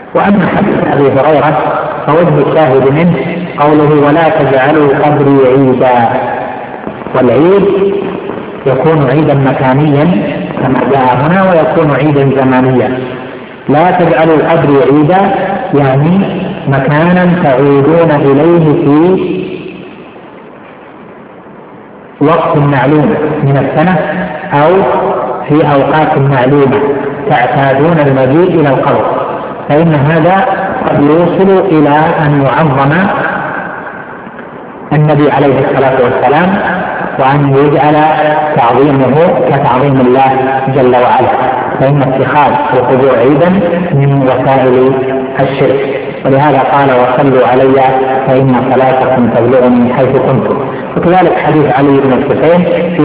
وأما حديث أبي هريرة فوجه الشاهد منه قوله ولا تجعلوا قبري عيدا، والعيد يكون عيدا مكانيا كما جاء هنا ويكون عيدا زمانيا. لا تجعلوا قبري عيدا يعني مكانا تعودون إليه في وقت معلوم من السنة أو في أوقات معلومة تعتادون المجيء إلى القبر، فإن هذا قد يوصل إلى أن يعظم النبي عليه الصلاة والسلام وأن يجعل تعظيمه كتعظيم الله جل وعلا، فإن اتخاذ القبور عيدا من وسائل الشرك. ولهذا قال وصلوا علي فإن صلاتكم تبلغني حيث كنتم. وكذلك حديث علي بن الحسين